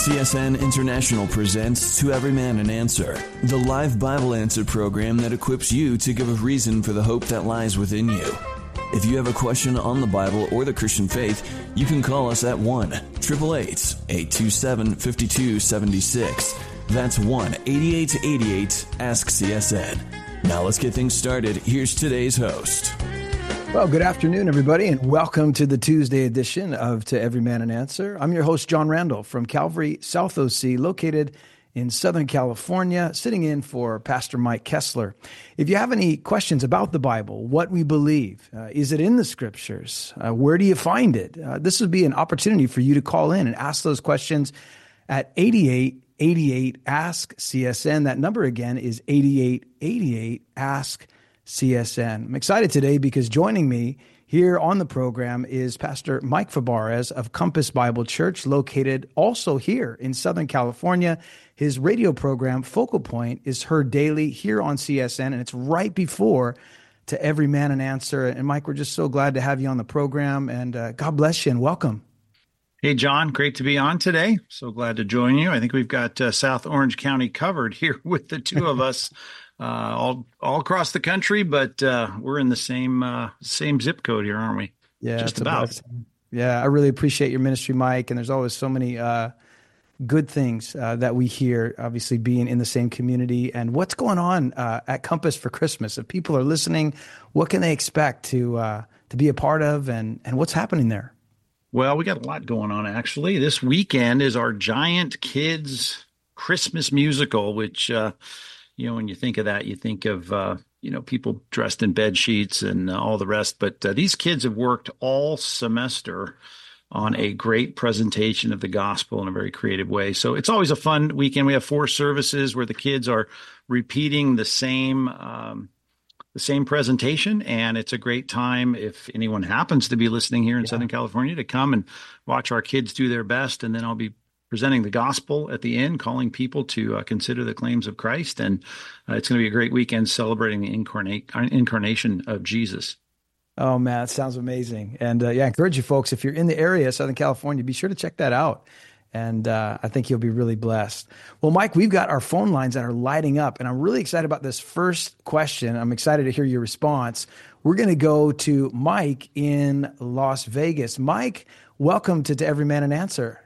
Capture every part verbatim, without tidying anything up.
C S N International presents To Every Man an Answer, the live Bible answer program that equips you to give a reason for the hope that lies within you. If you have a question on the Bible or the Christian faith, you can call us at one eight eight eight, eight two seven, five two seven six. That's one eight eight eight eight, ask C S N. Now let's get things started. Here's today's host. Well, good afternoon, everybody, and welcome to the Tuesday edition of To Every Man an Answer. I'm your host, John Randall, from Calvary South O C, located in Southern California, sitting in for Pastor Mike Kessler. If you have any questions about the Bible, what we believe, uh, is it in the Scriptures? Uh, where do you find it? Uh, this would be an opportunity for you to call in and ask those questions at eight eight eight eight, ask C S N. That number again is eight eight eight eight, ask C S N. I'm excited today because joining me here on the program is Pastor Mike Fabarez of Compass Bible Church, located also here in Southern California. His radio program, Focal Point, is heard daily here on C S N, and it's right before To Every Man an Answer. And Mike, we're just so glad to have you on the program, and uh, God bless you and welcome. Hey, John, great to be on today. So glad to join you. I think we've got uh, South Orange County covered here with the two of us. Uh, all all across the country, but uh, we're in the same uh, same zip code here, aren't we? Yeah, just about. Yeah, I really appreciate your ministry, Mike. And there's always so many uh, good things uh, that we hear, obviously being in the same community. And what's going on uh, at Compass for Christmas? If people are listening, what can they expect to uh, to be a part of, and and what's happening there? Well, we got a lot going on, actually. This weekend is our Giant Kids Christmas musical, which uh, you know, when you think of that, you think of, uh, you know, people dressed in bed sheets and uh, all the rest. But uh, these kids have worked all semester on a great presentation of the gospel in a very creative way. So it's always a fun weekend. We have four services where the kids are repeating the same um, the same presentation. And it's a great time, if anyone happens to be listening here in yeah. Southern California, to come and watch our kids do their best. And then I'll be presenting the gospel at the end, calling people to uh, consider the claims of Christ. And uh, it's going to be a great weekend celebrating the incarnate, incarnation of Jesus. Oh, man, that sounds amazing. And uh, yeah, I encourage you folks, if you're in the area, Southern California, be sure to check that out. And uh, I think you'll be really blessed. Well, Mike, we've got our phone lines that are lighting up, and I'm really excited about this first question. I'm excited to hear your response. We're going to go to Mike in Las Vegas. Mike, welcome to To Every Man an Answer.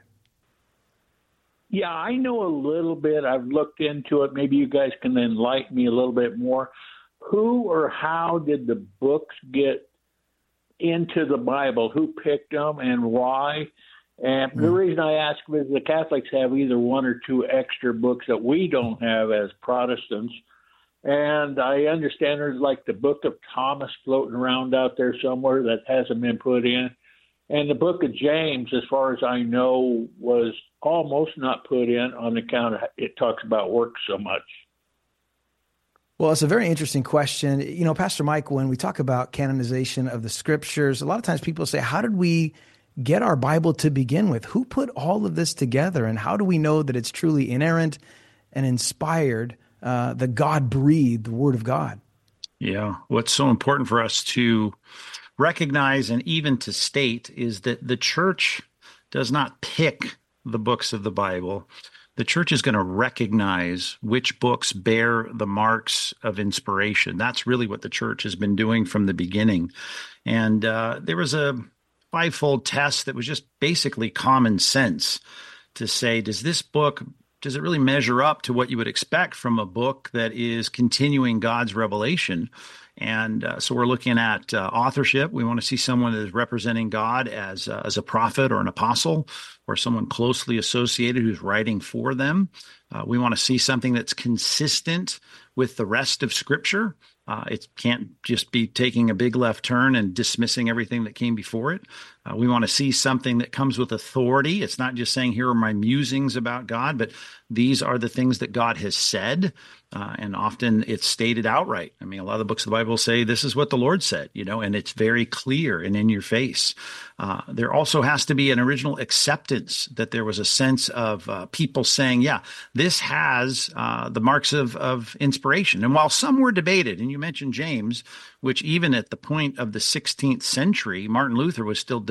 Yeah, I know a little bit. I've looked into it. Maybe you guys can enlighten me a little bit more. Who or how did the books get into the Bible? Who picked them and why? And mm. the reason I ask is the Catholics have either one or two extra books that we don't have as Protestants. And I understand there's like the Book of Thomas floating around out there somewhere that hasn't been put in. And the book of James, as far as I know, was almost not put in on account of it talks about work so much. Well, it's a very interesting question. You know, Pastor Mike, when we talk about canonization of the Scriptures, a lot of times people say, how did we get our Bible to begin with? Who put all of this together? And how do we know that it's truly inerrant and inspired, uh, the God-breathed Word of God? Yeah, what's so important for us to recognize and even to state is that the church does not pick the books of the Bible. The church is going to recognize which books bear the marks of inspiration. That's really what the church has been doing from the beginning. And uh, there was a fivefold test that was just basically common sense to say, does this book, does it really measure up to what you would expect from a book that is continuing God's revelation? And uh, so we're looking at uh, authorship. We want to see someone that is representing God as uh, as a prophet or an apostle or someone closely associated who's writing for them. Uh, we want to see something that's consistent with the rest of Scripture. Uh, it can't just be taking a big left turn and dismissing everything that came before it. Uh, we want to see something that comes with authority. It's not just saying, here are my musings about God, but these are the things that God has said. Uh, and often it's stated outright. I mean, a lot of the books of the Bible say this is what the Lord said, you know, and it's very clear and in your face. Uh, there also has to be an original acceptance that there was a sense of uh, people saying, yeah, this has uh, the marks of, of inspiration. And while some were debated, and you mentioned James, which even at the point of the sixteenth century, Martin Luther was still debating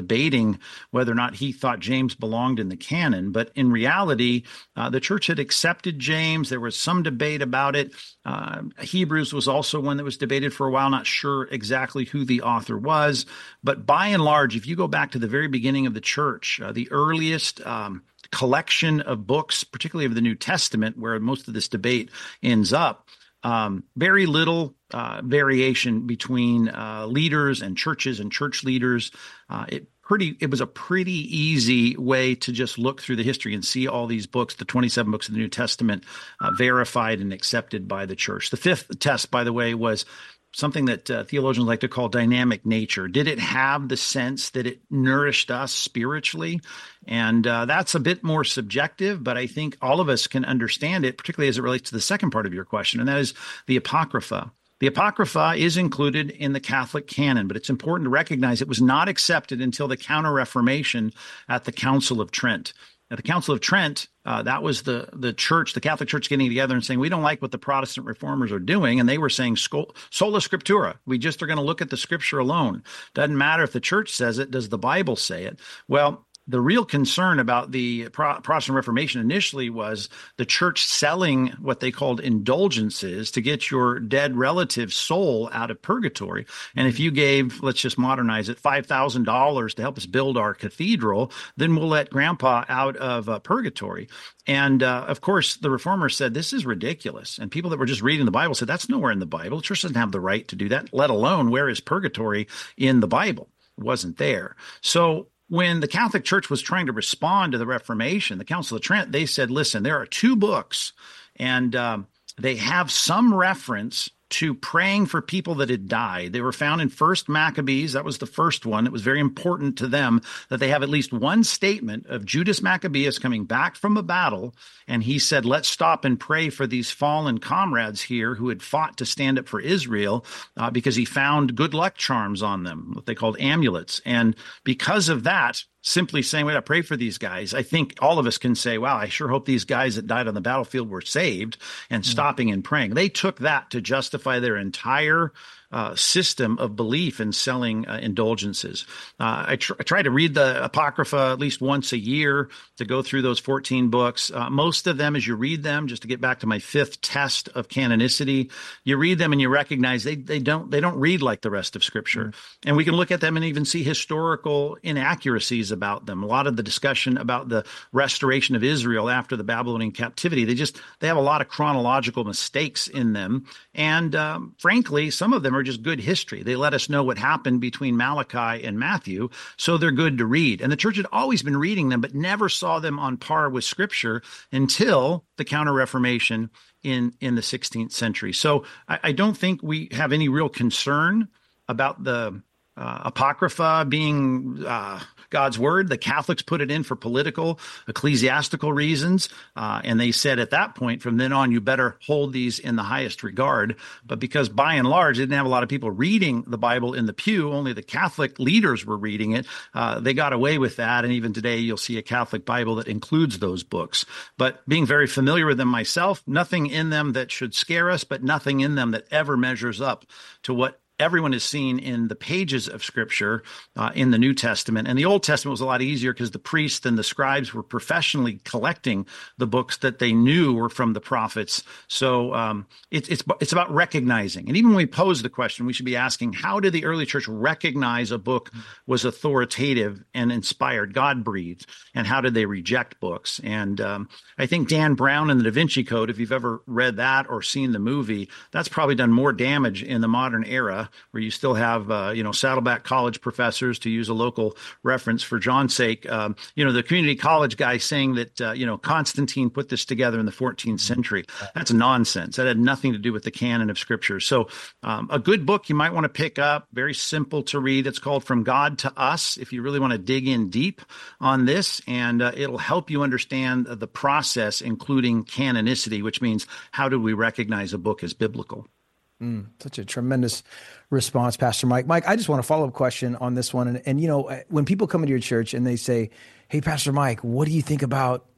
debating whether or not he thought James belonged in the canon. But in reality, uh, the church had accepted James. There was some debate about it. Uh, Hebrews was also one that was debated for a while, not sure exactly who the author was. But by and large, if you go back to the very beginning of the church, uh, the earliest um, collection of books, particularly of the New Testament, where most of this debate ends up, um, very little uh, variation between uh, leaders and churches and church leaders. Uh, it pretty it was a pretty easy way to just look through the history and see all these books, the twenty-seven books of the New Testament, uh, verified and accepted by the church. The fifth test, by the way, was something that uh, theologians like to call dynamic nature. Did it have the sense that it nourished us spiritually? And uh, that's a bit more subjective, but I think all of us can understand it, particularly as it relates to the second part of your question, and that is the Apocrypha. The Apocrypha is included in the Catholic canon, but it's important to recognize it was not accepted until the Counter-Reformation at the Council of Trent. At the Council of Trent, uh, that was the the church, the Catholic Church getting together and saying, we don't like what the Protestant reformers are doing. And they were saying, sola scriptura. We just are going to look at the scripture alone. Doesn't matter if the church says it. Does the Bible say it? Well, the real concern about the Pro- Protestant Reformation initially was the church selling what they called indulgences to get your dead relative's soul out of purgatory. And if you gave, let's just modernize it, five thousand dollars to help us build our cathedral, then we'll let grandpa out of uh, purgatory. And uh, of course, the reformers said, this is ridiculous. And people that were just reading the Bible said, that's nowhere in the Bible. The church doesn't have the right to do that, let alone where is purgatory in the Bible? It wasn't there. So when the Catholic Church was trying to respond to the Reformation, the Council of Trent, they said, listen, there are two books, and um, they have some reference to praying for people that had died. They were found in First Maccabees. That was the first one. It was very important to them that they have at least one statement of Judas Maccabeus coming back from a battle. And he said, let's stop and pray for these fallen comrades here who had fought to stand up for Israel, uh, because he found good luck charms on them, what they called amulets. And because of that, simply saying, wait, I pray for these guys, I think all of us can say, wow, I sure hope these guys that died on the battlefield were saved, and mm-hmm. stopping and praying. They took that to justify their entire uh, system of belief in selling uh, indulgences. Uh, I, tr- I try to read the Apocrypha at least once a year to go through those fourteen books. Uh, most of them, as you read them, just to get back to my fifth test of canonicity, you read them and you recognize they they don't they don't read like the rest of Scripture. Mm-hmm. And we can look at them and even see historical inaccuracies about them. A lot of the discussion about the restoration of Israel after the Babylonian captivity, they just they have a lot of chronological mistakes in them. And um, frankly, some of them are just good history. They let us know what happened between Malachi and Matthew, so they're good to read. And the church had always been reading them, but never saw them on par with Scripture until the Counter-Reformation in, in the sixteenth century. So I, I don't think we have any real concern about the uh, Apocrypha being uh, God's word. The Catholics put it in for political, ecclesiastical reasons. Uh, and they said at that point, from then on, you better hold these in the highest regard. But because by and large, they didn't have a lot of people reading the Bible in the pew, only the Catholic leaders were reading it. Uh, they got away with that. And even today, you'll see a Catholic Bible that includes those books. But being very familiar with them myself, nothing in them that should scare us, but nothing in them that ever measures up to what everyone has seen in the pages of Scripture uh, in the New Testament. And the Old Testament was a lot easier because the priests and the scribes were professionally collecting the books that they knew were from the prophets. So um, it, it's it's about recognizing. And even when we pose the question, we should be asking, how did the early church recognize a book was authoritative and inspired, God-breathed? And how did they reject books? And um, I think Dan Brown in the Da Vinci Code, if you've ever read that or seen the movie, that's probably done more damage in the modern era, where you still have, uh, you know, Saddleback College professors, to use a local reference for John's sake, um, you know, the community college guy saying that, uh, you know, Constantine put this together in the fourteenth century. That's nonsense. That had nothing to do with the canon of Scripture. So um, a good book you might want to pick up, very simple to read. It's called From God to Us, if you really want to dig in deep on this. And uh, it'll help you understand the process, including canonicity, which means how do we recognize a book as biblical? Mm, such a tremendous response, Pastor Mike. Mike, I just want a follow-up question on this one. And, and, you know, when people come into your church and they say, hey, Pastor Mike, what do you think about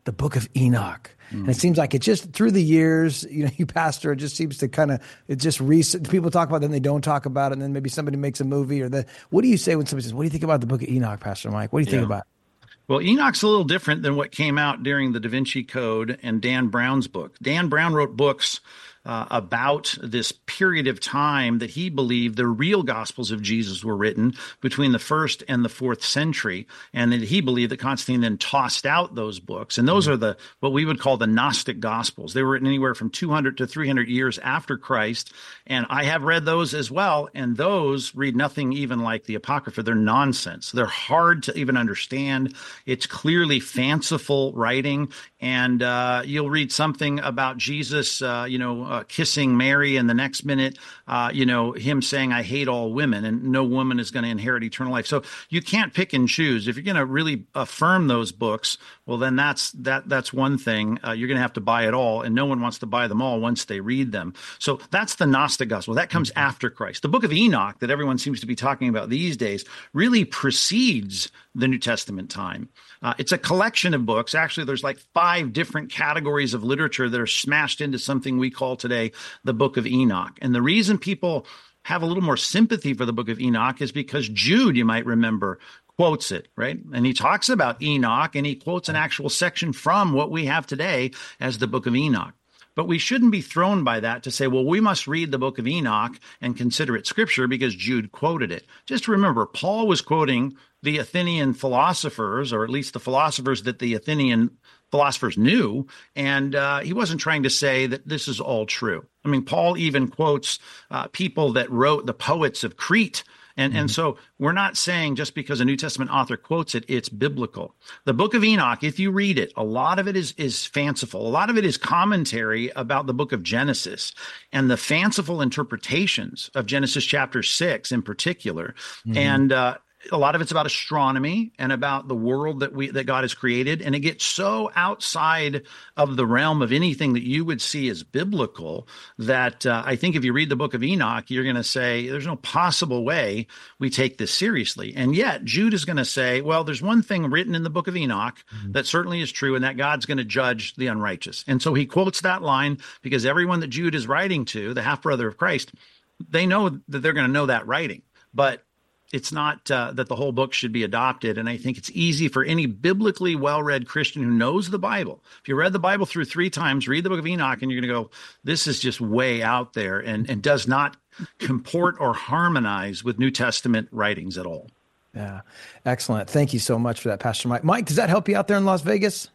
the book of Enoch. Mm. And it seems like it just, through the years, you know, you pastor, it just seems to kind of, it just, recent, people talk about it, then they don't talk about it, and then maybe somebody makes a movie or the, what do you say when somebody says, what do you think about the book of Enoch, Pastor Mike? What do you yeah. think about it? Well, Enoch's a little different than what came out during the Da Vinci Code and Dan Brown's book. Dan Brown wrote books Uh, about this period of time that he believed the real Gospels of Jesus were written between the first and the fourth century, and that he believed that Constantine then tossed out those books. And those mm-hmm. are the what we would call the Gnostic Gospels. They were written anywhere from two hundred to three hundred years after Christ, and I have read those as well, and those read nothing even like the Apocrypha. They're nonsense. They're hard to even understand. It's clearly fanciful writing, and uh, you'll read something about Jesus, uh, you know, Uh, kissing Mary, and the next minute, uh, you know, him saying, I hate all women, and no woman is going to inherit eternal life. So you can't pick and choose. If you're going to really affirm those books, well, then that's that that's one thing. Uh, you're going to have to buy it all, and no one wants to buy them all once they read them. So that's the Gnostic gospel. That comes after Christ. The book of Enoch that everyone seems to be talking about these days really precedes the New Testament time. Uh, it's a collection of books. Actually, there's like five different categories of literature that are smashed into something we call today the Book of Enoch. And the reason people have a little more sympathy for the Book of Enoch is because Jude, you might remember, quotes it, right? And he talks about Enoch, and he quotes an actual section from what we have today as the Book of Enoch. But we shouldn't be thrown by that to say, well, we must read the Book of Enoch and consider it scripture because Jude quoted it. Just remember, Paul was quoting the Athenian philosophers, or at least the philosophers that the Athenian philosophers knew, and uh, he wasn't trying to say that this is all true. I mean, Paul even quotes uh, people that wrote the poets of Crete. And mm-hmm. and so we're not saying just because a New Testament author quotes it, it's biblical. The Book of Enoch, if you read it, a lot of it is is fanciful. A lot of it is commentary about the book of Genesis and the fanciful interpretations of Genesis chapter six in particular. Mm-hmm. And uh, a lot of it's about astronomy and about the world that we that God has created. And it gets so outside of the realm of anything that you would see as biblical that uh, I think if you read the Book of Enoch, you're going to say, there's no possible way we take this seriously. And yet Jude is going to say, well, there's one thing written in the Book of Enoch mm-hmm. that certainly is true, and that God's going to judge the unrighteous. And so he quotes that line because everyone that Jude is writing to, the half-brother of Christ, they know that they're going to know that writing. But it's not uh, that the whole book should be adopted. And I think it's easy for any biblically well-read Christian who knows the Bible. If you read the Bible through three times, read the Book of Enoch, and you're going to go, this is just way out there and, and does not comport or harmonize with New Testament writings at all. Yeah, excellent. Thank you so much for that, Pastor Mike. Mike, does that help you out there in Las Vegas?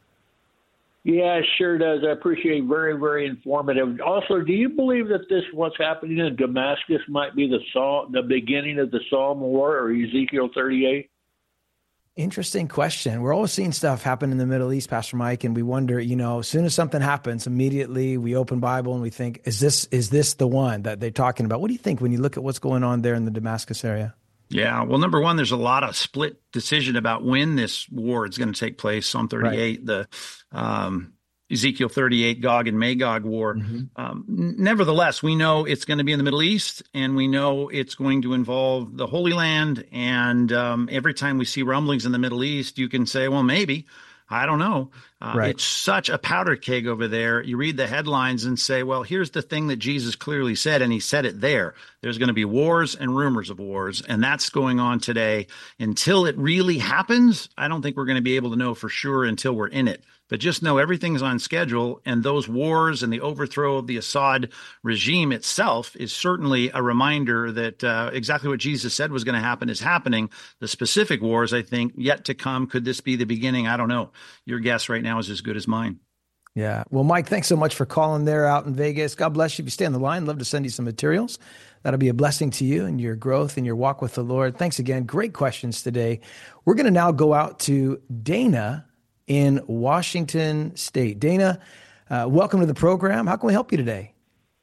Yeah, it sure does. I appreciate it. Very, very informative. Also, do you believe that this, what's happening in Damascus, might be the Psalm, the beginning of the Psalm war, or Ezekiel thirty-eight? Interesting question. We're always seeing stuff happen in the Middle East, Pastor Mike, and we wonder, you know, as soon as something happens, immediately we open Bible and we think, is this is this the one that they're talking about? What do you think when you look at what's going on there in the Damascus area? Yeah, well, number one, there's a lot of split decision about when this war is going to take place. Psalm thirty-eight, right. the um, Ezekiel thirty-eight, Gog and Magog war. Mm-hmm. Um, nevertheless, we know it's going to be in the Middle East, and we know it's going to involve the Holy Land. And um, every time we see rumblings in the Middle East, you can say, well, maybe. I don't know. Uh, right. It's such a powder keg over there. You read the headlines and say, well, here's the thing that Jesus clearly said, and he said it there. There's going to be wars and rumors of wars, and that's going on today. Until it really happens, I don't think we're going to be able to know for sure until we're in it. But just know everything's on schedule, and those wars and the overthrow of the Assad regime itself is certainly a reminder that uh, exactly what Jesus said was going to happen is happening. The specific wars, I think, yet to come. Could this be the beginning? I don't know. Your guess right now is as good as mine. Yeah. Well, Mike, thanks so much for calling there out in Vegas. God bless you. If you stay on the line, I'd love to send you some materials. That'll be a blessing to you and your growth and your walk with the Lord. Thanks again. Great questions today. We're going to now go out to Dana in Washington State. Dana, uh, welcome to the program. How can we help you today?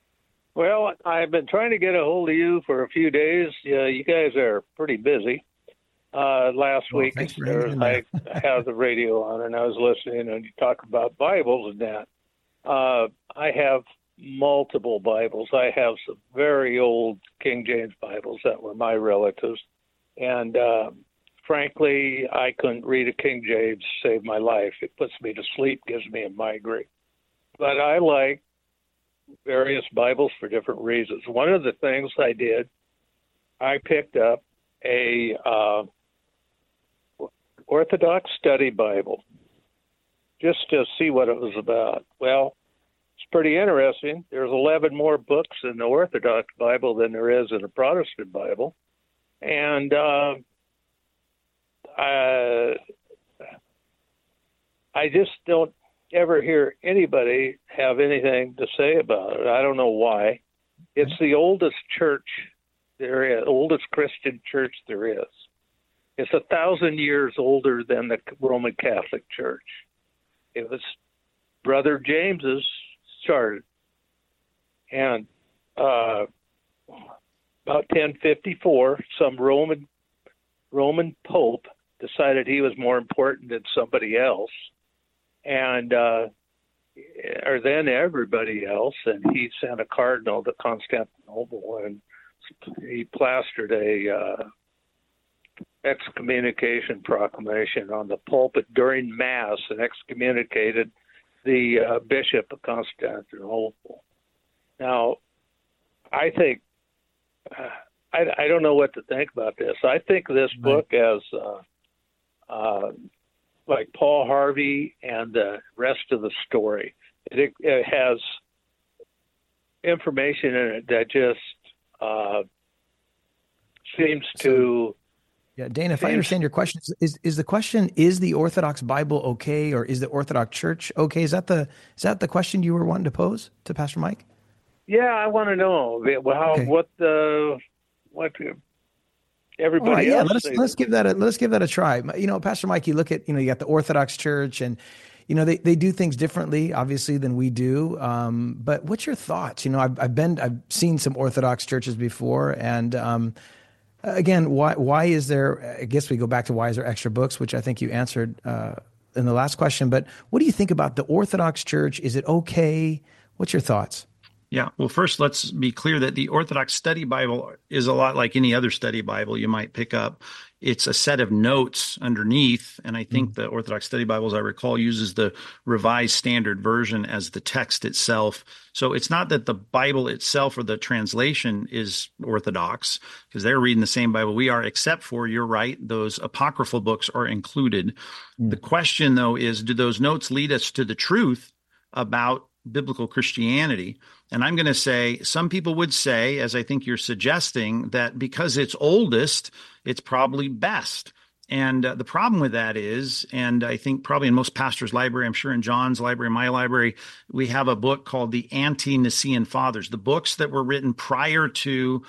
Well, I've been trying to get a hold of you for a few days. Uh, you guys are pretty busy. Uh, last well, week, there, I had the radio on, and I was listening, and you talk about Bibles and that. Uh, I have multiple Bibles. I have some very old King James Bibles that were my relatives. And uh, frankly, I couldn't read a King James to save my life. It puts me to sleep, gives me a migraine. But I like various Bibles for different reasons. One of the things I did, I picked up a uh, Orthodox Study Bible just to see what it was about. Well, it's pretty interesting. There's eleven more books in the Orthodox Bible than there is in the Protestant Bible. And uh, I, I just don't ever hear anybody have anything to say about it. I don't know why. It's the oldest church there is, oldest Christian church there is. It's a thousand years older than the Roman Catholic Church. It was Brother James's started. And uh, about ten fifty-four, some Roman Roman Pope decided he was more important than somebody else, and uh, or then everybody else, and he sent a cardinal to Constantinople, and he plastered a uh, excommunication proclamation on the pulpit during Mass and excommunicated the uh, Bishop of Constantinople. Now, I think, uh, I, I don't know what to think about this. I think this book as uh, uh, like Paul Harvey and the rest of the story. It, it has information in it that just uh, seems to... Yeah, Dana, if I understand your question, is is the question, is the Orthodox Bible okay, or is the Orthodox Church okay? Is that the is that the question you were wanting to pose to Pastor Mike? Yeah, I want to know how okay. what the what everybody right, else. Yeah, let us let's give that a let's give that a try. You know, Pastor Mike, you look at you know you got the Orthodox Church, and you know they, they do things differently, obviously, than we do. Um, but what's your thoughts? You know, I've I've been I've seen some Orthodox churches before, and um, again, why why is there? I guess we go back to why is there extra books, which I think you answered uh, in the last question. But what do you think about the Orthodox Church? Is it okay? What's your thoughts? Yeah. Well, first, let's be clear that the Orthodox Study Bible is a lot like any other study Bible you might pick up. It's a set of notes underneath. And I think mm-hmm. the Orthodox Study Bible, as I recall, uses the Revised Standard Version as the text itself. So it's not that the Bible itself or the translation is Orthodox, because they're reading the same Bible we are, except for, you're right, those apocryphal books are included. Mm-hmm. The question, though, is, do those notes lead us to the truth about biblical Christianity? And I'm going to say, some people would say, as I think you're suggesting, that because it's oldest, it's probably best. And uh, the problem with that is, and I think probably in most pastors' library, I'm sure in John's library, my library, we have a book called the Ante-Nicene Fathers, the books that were written prior to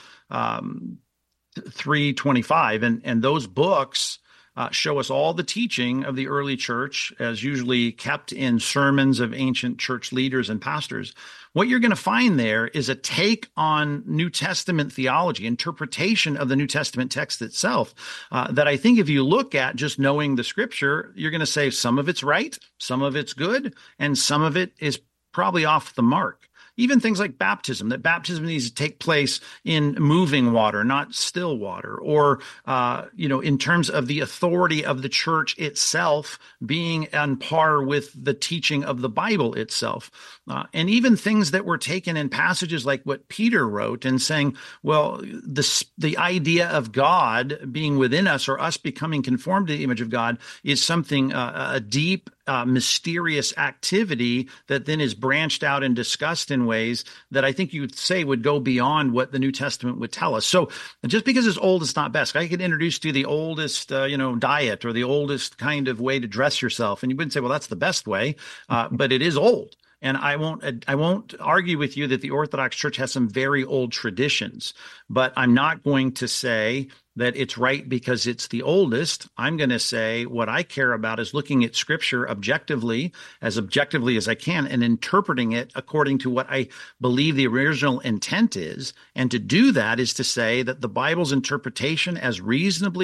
um, three twenty-five. And, and those books Uh, show us all the teaching of the early church, as usually kept in sermons of ancient church leaders and pastors. What you're going to find there is a take on New Testament theology, interpretation of the New Testament text itself, uh, that I think if you look at just knowing the scripture, you're going to say some of it's right, some of it's good, and some of it is probably off the mark. Even things like baptism, that baptism needs to take place in moving water, not still water, or, uh, you know, in terms of the authority of the church itself being on par with the teaching of the Bible itself. Uh, and even things that were taken in passages like what Peter wrote and saying, well, the, the idea of God being within us, or us becoming conformed to the image of God, is something, uh, a deep, Uh, mysterious activity that then is branched out and discussed in ways that I think you would say would go beyond what the New Testament would tell us. So just because it's old, it's not best. I could introduce to you the oldest, uh, you know, diet or the oldest kind of way to dress yourself, and you wouldn't say, well, that's the best way, uh, but it is old. And I won't I won't argue with you that the Orthodox Church has some very old traditions, but I'm not going to say that it's right because it's the oldest. I'm going to say what I care about is looking at Scripture objectively, as objectively as I can, and interpreting it according to what I believe the original intent is. And to do that is to say that the Bible's interpretation, as reasonably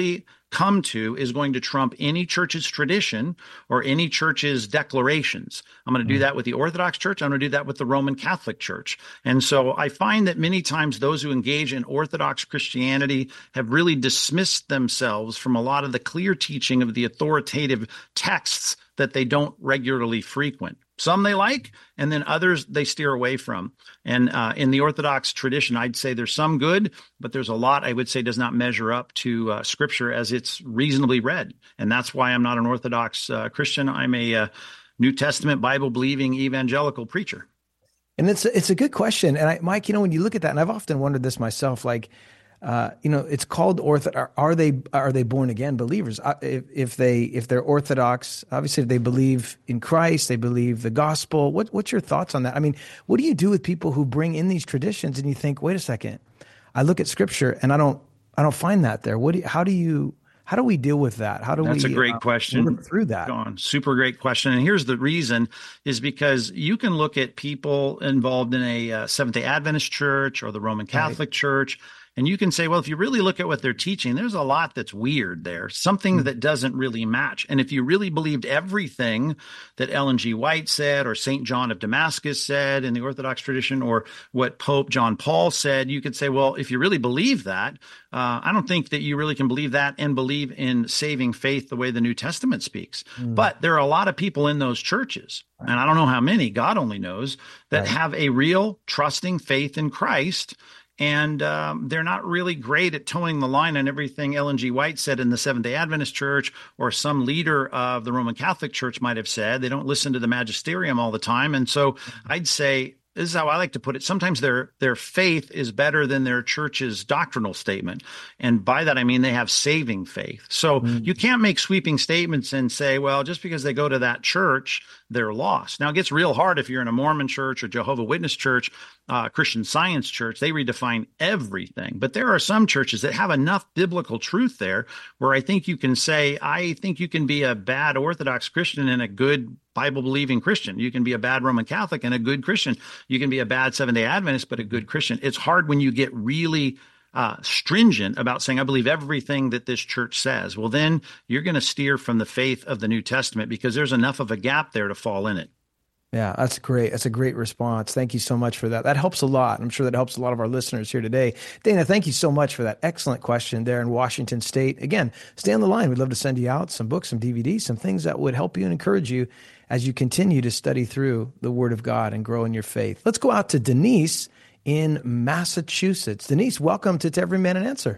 come to is going to trump any church's tradition or any church's declarations. I'm going to do that with the Orthodox Church. I'm going to do that with the Roman Catholic Church. And so I find that many times those who engage in Orthodox Christianity have really dismissed themselves from a lot of the clear teaching of the authoritative texts that they don't regularly frequent. Some they like, and then others they steer away from. And uh, in the Orthodox tradition, I'd say there's some good, but there's a lot I would say does not measure up to uh, Scripture as it's reasonably read. And that's why I'm not an Orthodox uh, Christian. I'm a uh, New Testament Bible-believing evangelical preacher. And it's it's a good question. And I, Mike, you know, when you look at that, and I've often wondered this myself, like, Uh, you know, it's called ortho. Are, are they are they born again believers? Uh, if, if they if they're Orthodox, obviously, if they believe in Christ, they believe the gospel. What what's your thoughts on that? I mean, what do you do with people who bring in these traditions and you think, wait a second, I look at Scripture and I don't I don't find that there. What do you, how do you how do we deal with that? How do That's we? That's a great uh, question. Work through that. Gone. Super great question. And here's the reason: is because you can look at people involved in a uh, Seventh-day Adventist church or the Roman Catholic right. Church. And you can say, well, if you really look at what they're teaching, there's a lot that's weird there, something that doesn't really match. And if you really believed everything that Ellen G. White said or Saint John of Damascus said in the Orthodox tradition or what Pope John Paul said, you could say, well, if you really believe that, uh, I don't think that you really can believe that and believe in saving faith the way the New Testament speaks. Mm. But there are a lot of people in those churches, right. and I don't know how many, God only knows, that right. have a real trusting faith in Christ. And um, they're not really great at towing the line on everything Ellen G. White said in the Seventh-day Adventist Church or some leader of the Roman Catholic Church might have said. They don't listen to the magisterium all the time. And so I'd say, this is how I like to put it, sometimes their their faith is better than their church's doctrinal statement. And by that, I mean they have saving faith. So mm. you can't make sweeping statements and say, well, just because they go to that church, they're lost. Now, it gets real hard if you're in a Mormon church or Jehovah Witness church, uh, Christian Science church. They redefine everything. But there are some churches that have enough biblical truth there where I think you can say, I think you can be a bad Orthodox Christian and a good Bible-believing Christian. You can be a bad Roman Catholic and a good Christian. You can be a bad Seventh-day Adventist, but a good Christian. It's hard when you get really uh, stringent about saying, I believe everything that this church says. Well, then you're going to steer from the faith of the New Testament because there's enough of a gap there to fall in it. Yeah, that's great. That's a great response. Thank you so much for that. That helps a lot. I'm sure that helps a lot of our listeners here today. Dana, thank you so much for that excellent question there in Washington State. Again, stay on the line. We'd love to send you out some books, some D V Ds, some things that would help you and encourage you as you continue to study through the Word of God and grow in your faith. Let's go out to Denise in Massachusetts. Denise, welcome to, to Every Man an Answer.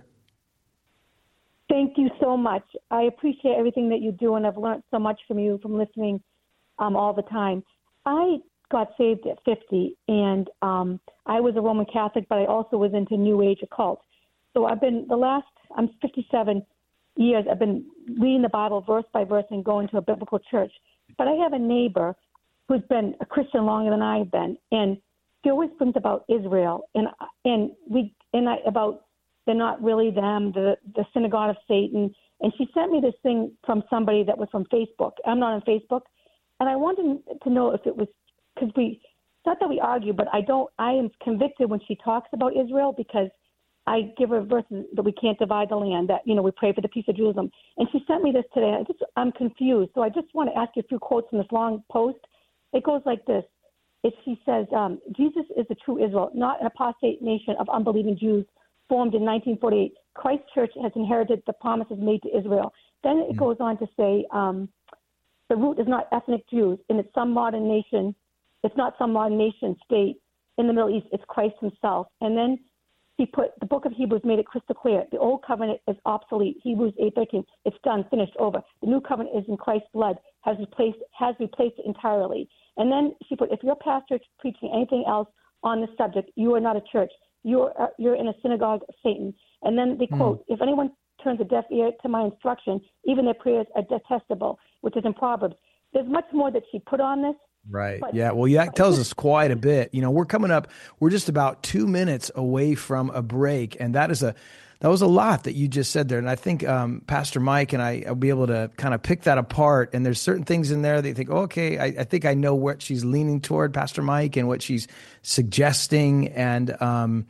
Thank you so much. I appreciate everything that you do, and I've learned so much from you from listening um, all the time. I got saved at fifty, and um, I was a Roman Catholic, but I also was into New Age occult. So I've been, the last, I'm fifty-seven years, I've been reading the Bible verse by verse and going to a biblical church. But I have a neighbor who's been a Christian longer than I've been, and she always brings about Israel, and and we and I about they're not really them, the the synagogue of Satan. And she sent me this thing from somebody that was from Facebook. I'm not on Facebook. And I wanted to know if it was, because we, not that we argue, but I don't, I am convicted when she talks about Israel because I give her verses that we can't divide the land, that, you know, we pray for the peace of Jerusalem. And she sent me this today. I just, I'm confused. So I just want to ask you a few quotes from this long post. It goes like this. It, she says, um, Jesus is the true Israel, not an apostate nation of unbelieving Jews formed in nineteen forty-eight. Christ's church has inherited the promises made to Israel. Then it yeah. goes on to say, um, the root is not ethnic Jews, and it's some modern nation. It's not some modern nation state in the Middle East. It's Christ himself. And then he put, the book of Hebrews made it crystal clear. The old covenant is obsolete. Hebrews eight thirteen. It's done, finished, over. The new covenant is in Christ's blood, has replaced, has replaced it entirely. And then she put, if your pastor is preaching anything else on this subject, you are not a church. You're, uh, you're in a synagogue of Satan. And then they mm. quote, if anyone turns a deaf ear to my instruction, even their prayers are detestable, which is in Proverbs. There's much more that she put on this. Right. But, yeah. Well, yeah, that tells us quite a bit. You know, we're coming up, we're just about two minutes away from a break. And that is a, that was a lot that you just said there. And I think um, Pastor Mike and I will be able to kind of pick that apart. And there's certain things in there that you think, oh, okay, I, I think I know what she's leaning toward, Pastor Mike, and what she's suggesting. And, um,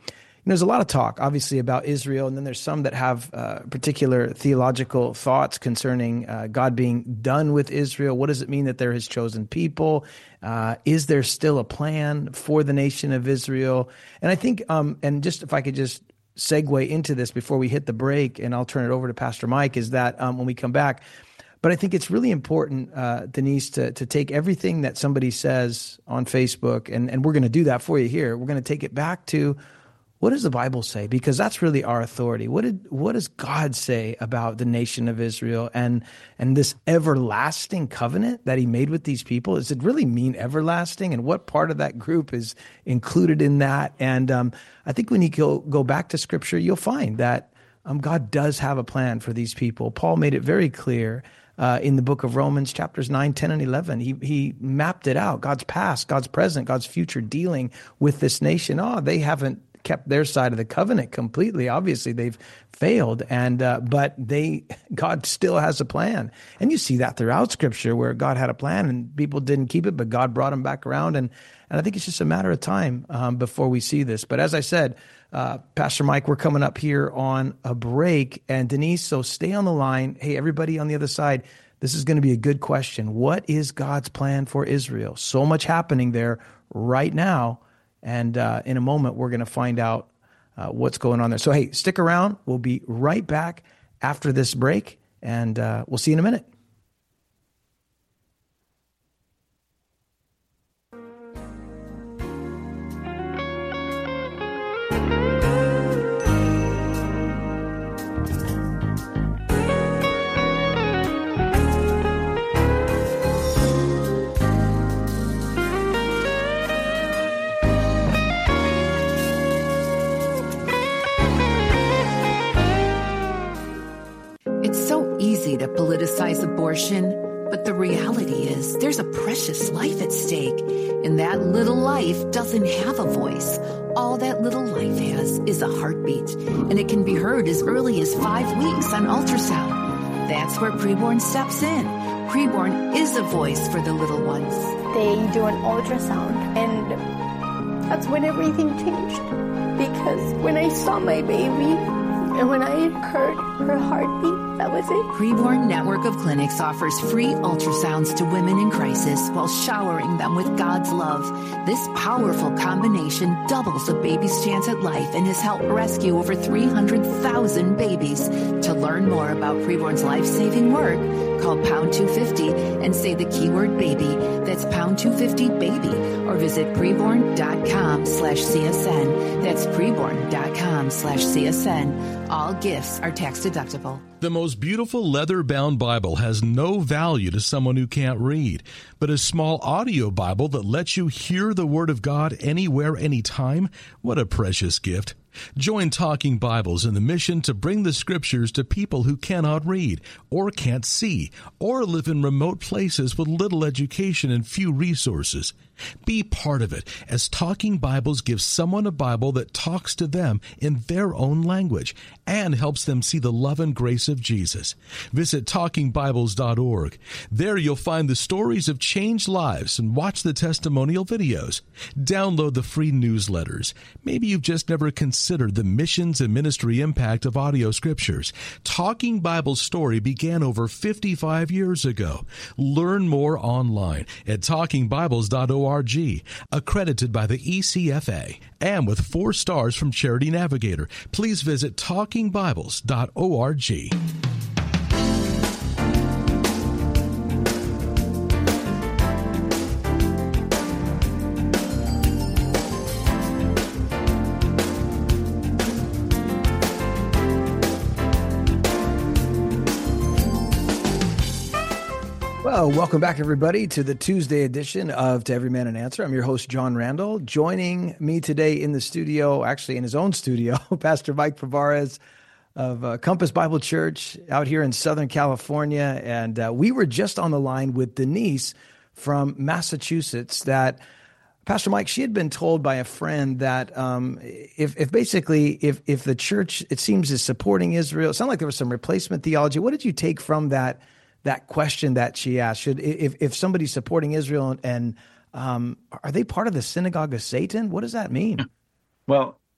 there's a lot of talk, obviously, about Israel, and then there's some that have uh, particular theological thoughts concerning uh, God being done with Israel. What does it mean that they're his chosen people? Uh, is there still a plan for the nation of Israel? And I think, um, and just if I could just segue into this before we hit the break, and I'll turn it over to Pastor Mike, is that um, when we come back, but I think it's really important, uh, Denise, to to take everything that somebody says on Facebook, and, and we're going to do that for you here. We're going to take it back to, what does the Bible say? Because that's really our authority. What did what does God say about the nation of Israel and and this everlasting covenant that he made with these people? Does it really mean everlasting? And what part of that group is included in that? And um, I think when you go, go back to Scripture, you'll find that um, God does have a plan for these people. Paul made it very clear uh, in the book of Romans, chapters nine, ten, and eleven. He, he mapped it out, God's past, God's present, God's future dealing with this nation. Oh, they haven't kept their side of the covenant completely. Obviously, they've failed, and uh, but they God still has a plan, and you see that throughout Scripture where God had a plan and people didn't keep it, but God brought them back around, and and I think it's just a matter of time um, before we see this. But as I said, uh, Pastor Mike, we're coming up here on a break, and Denise, so stay on the line. Hey, everybody on the other side, this is going to be a good question. What is God's plan for Israel? So much happening there right now. And uh, in a moment, we're going to find out uh, what's going on there. So, hey, stick around. We'll be right back after this break, and uh, we'll see you in a minute. To politicize abortion, but the reality is there's a precious life at stake, and that little life doesn't have a voice. All that little life has is a heartbeat, and it can be heard as early as five weeks on ultrasound. That's where Preborn steps in. Preborn is a voice for the little ones. They do an ultrasound, and that's when everything changed, because when I saw my baby, and when I heard her heartbeat, that was it. Preborn Network of Clinics offers free ultrasounds to women in crisis while showering them with God's love. This powerful combination doubles a baby's chance at life and has helped rescue over three hundred thousand babies. To learn more about Preborn's life-saving work, call pound two fifty and say the keyword baby. That's pound two fifty baby, or visit preborn.com slash CSN. That's preborn.com slash CSN. All gifts are tax deductible. The most beautiful leather-bound Bible has no value to someone who can't read, but a small audio Bible that lets you hear the Word of God anywhere, anytime, what a precious gift. Join Talking Bibles in the mission to bring the Scriptures to people who cannot read or can't see or live in remote places with little education and few resources. Be part of it as Talking Bibles gives someone a Bible that talks to them in their own language and helps them see the love and grace of Jesus. Visit talking bibles dot org. There you'll find the stories of changed lives and watch the testimonial videos. Download the free newsletters. Maybe you've just never considered the missions and ministry impact of audio scriptures. Talking Bible's story began over fifty-five years ago. Learn more online at talking bibles dot org. Accredited by the E C F A and with four stars from Charity Navigator. Please visit talking bibles dot org. Well, welcome back, everybody, to the Tuesday edition of To Every Man an Answer. I'm your host, John Randall. Joining me today in the studio, actually in his own studio, Pastor Mike Favarez of uh, Compass Bible Church out here in Southern California. And uh, we were just on the line with Denise from Massachusetts that, Pastor Mike, she had been told by a friend that um, if, if basically, if, if the church, it seems, is supporting Israel, it sounded like there was some replacement theology. What did you take from that that question that she asked? Should if if somebody's supporting Israel and um, are they part of the synagogue of Satan? What does that mean? Well,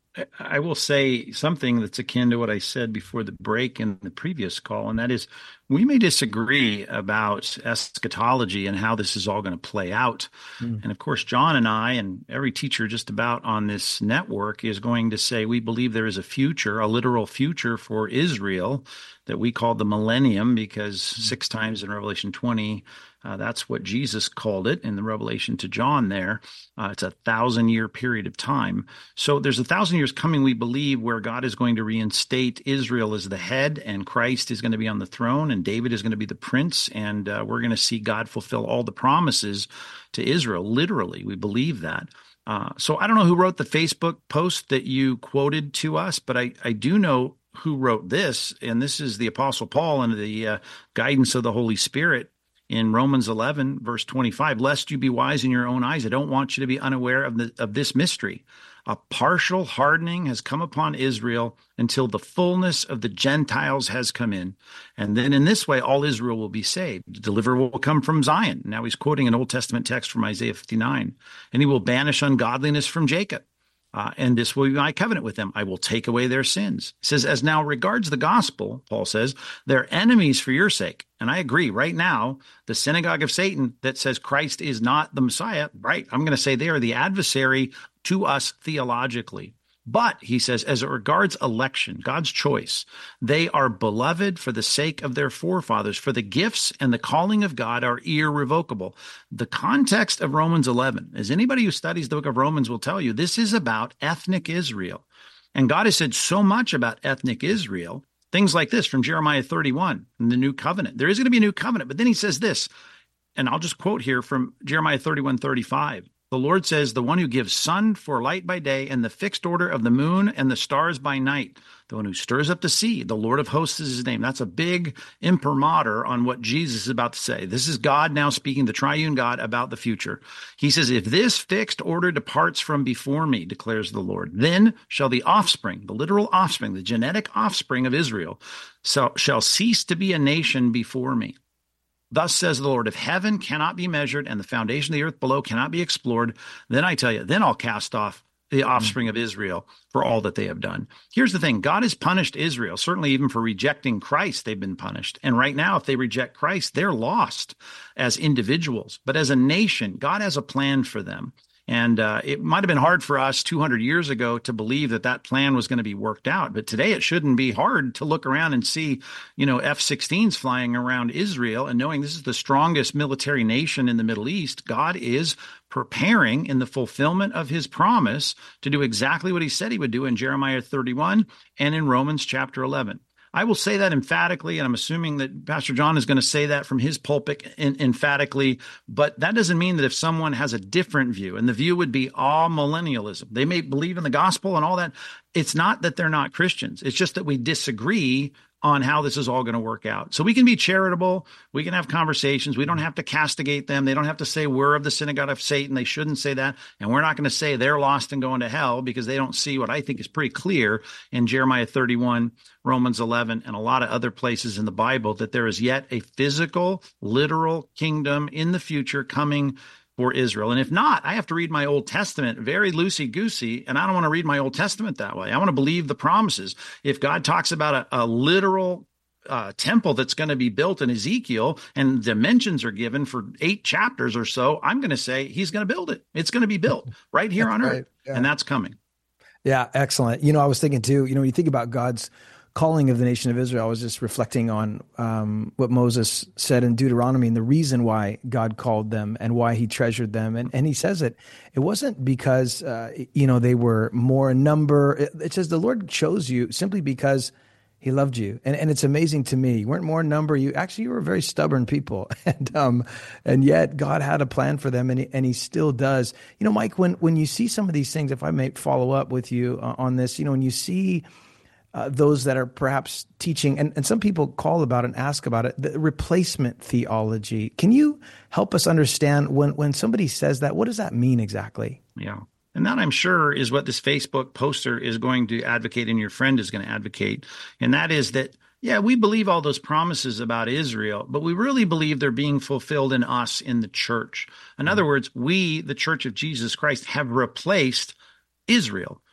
I will say something that's akin to what I said before the break in the previous call, and that is we may disagree about eschatology and how this is all going to play out. Mm. And of course, John and I and every teacher just about on this network is going to say we believe there is a future, a literal future for Israel that we call the millennium, because mm. six times in Revelation twenty, Uh, that's what Jesus called it in the Revelation to John there. Uh, it's a thousand year period of time. So there's a thousand years coming, we believe, where God is going to reinstate Israel as the head, and Christ is going to be on the throne, and David is going to be the prince, and uh, we're going to see God fulfill all the promises to Israel. Literally, we believe that. Uh, so I don't know who wrote the Facebook post that you quoted to us, but I, I do know who wrote this, and this is the Apostle Paul under the uh, guidance of the Holy Spirit. In Romans eleven, verse twenty-five, lest you be wise in your own eyes. I don't want you to be unaware of the of this mystery. A partial hardening has come upon Israel until the fullness of the Gentiles has come in. And then in this way, all Israel will be saved. The deliverer will come from Zion. Now he's quoting an Old Testament text from Isaiah fifty-nine. And he will banish ungodliness from Jacob. Uh, and this will be my covenant with them. I will take away their sins. He says, as now regards the gospel, Paul says, they're enemies for your sake. And I agree. Right now, the synagogue of Satan that says Christ is not the Messiah, right, I'm going to say they are the adversary to us theologically. But, he says, as it regards election, God's choice, they are beloved for the sake of their forefathers, for the gifts and the calling of God are irrevocable. The context of Romans eleven, as anybody who studies the book of Romans will tell you, this is about ethnic Israel. And God has said so much about ethnic Israel, things like this from Jeremiah thirty-one in the new covenant. There is going to be a new covenant, but then he says this, and I'll just quote here from Jeremiah thirty-one thirty-five. The Lord says, the one who gives sun for light by day and the fixed order of the moon and the stars by night, the one who stirs up the sea, the Lord of hosts is his name. That's a big imprimatur on what Jesus is about to say. This is God now speaking, the triune God, about the future. He says, if this fixed order departs from before me, declares the Lord, then shall the offspring, the literal offspring, the genetic offspring of Israel, so, shall cease to be a nation before me. Thus says the Lord, if heaven cannot be measured and the foundation of the earth below cannot be explored, then I tell you, then I'll cast off the offspring of Israel for all that they have done. Here's the thing. God has punished Israel, certainly even for rejecting Christ, they've been punished. And right now, if they reject Christ, they're lost as individuals. But as a nation, God has a plan for them. And uh, it might have been hard for us two hundred years ago to believe that that plan was going to be worked out. But today it shouldn't be hard to look around and see, you know, F sixteens flying around Israel and knowing this is the strongest military nation in the Middle East. God is preparing in the fulfillment of his promise to do exactly what he said he would do in Jeremiah thirty-one and in Romans chapter eleven. I will say that emphatically, and I'm assuming that Pastor John is going to say that from his pulpit in, emphatically, but that doesn't mean that if someone has a different view, and the view would be all millennialism, they may believe in the gospel and all that, it's not that they're not Christians. It's just that we disagree on how this is all going to work out. So we can be charitable. We can have conversations. We don't have to castigate them. They don't have to say we're of the synagogue of Satan. They shouldn't say that. And we're not going to say they're lost and going to hell because they don't see what I think is pretty clear in Jeremiah thirty-one, Romans eleven, and a lot of other places in the Bible that there is yet a physical, literal kingdom in the future coming for Israel. And if not, I have to read my Old Testament very loosey-goosey, and I don't want to read my Old Testament that way. I want to believe the promises. If God talks about a, a literal uh, temple that's going to be built in Ezekiel, and dimensions are given for eight chapters or so, I'm going to say he's going to build it. It's going to be built right here on right. earth, yeah. and that's coming. Yeah, excellent. You know, I was thinking too, you know, when you think about God's calling of the nation of Israel, I was just reflecting on um, what Moses said in Deuteronomy and the reason why God called them and why he treasured them. And, and he says it, it wasn't because, uh, you know, they were more in number. It, it says the Lord chose you simply because he loved you. And and it's amazing to me. You weren't more in number. You actually, you were very stubborn people. And um, and yet God had a plan for them, and he, and he still does. You know, Mike, when, when you see some of these things, if I may follow up with you uh, on this, you know, when you see Uh, those that are perhaps teaching, and, and some people call about it and ask about it, the replacement theology. Can you help us understand when, when somebody says that, what does that mean exactly? Yeah. And that, I'm sure, is what this Facebook poster is going to advocate and your friend is going to advocate. And that is that, yeah, we believe all those promises about Israel, but we really believe they're being fulfilled in us in the church. In other words, we, the Church of Jesus Christ, have replaced Israel.